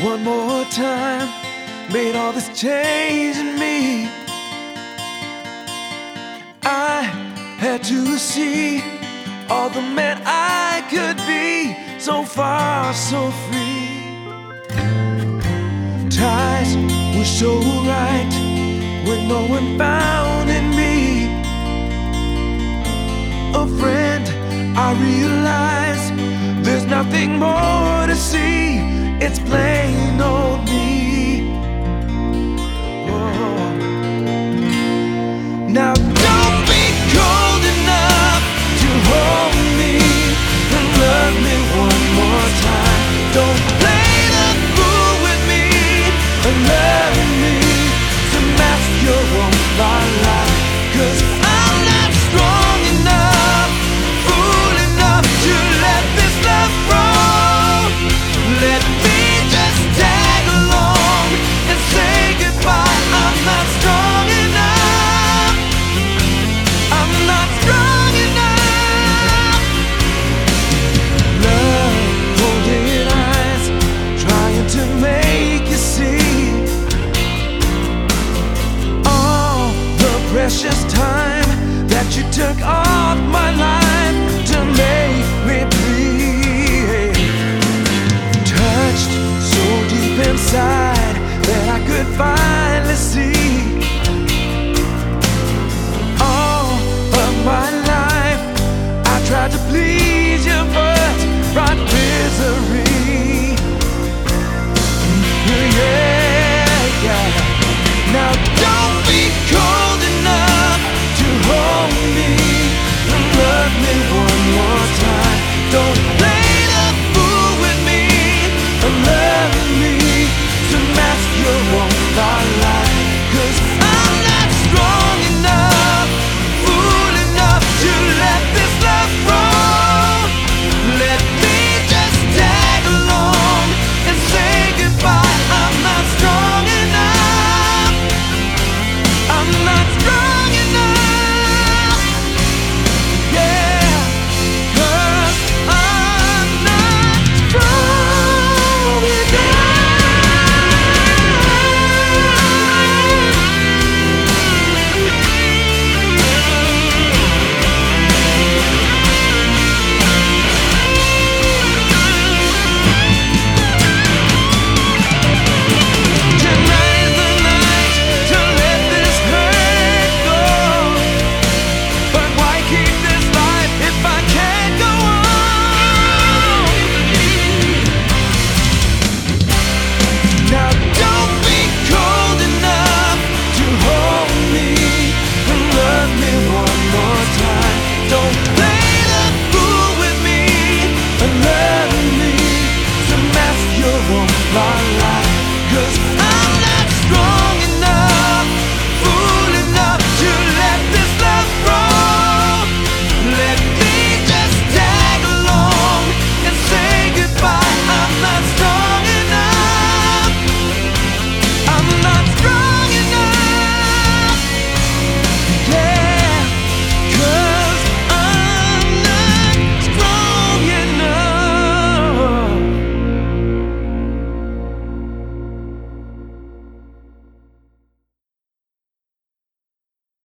one more time made all this change in me. I had to see all the man I could be, so far, so free. Ties were so right when no one found in me a friend. I realize there's nothing more to see. It's plain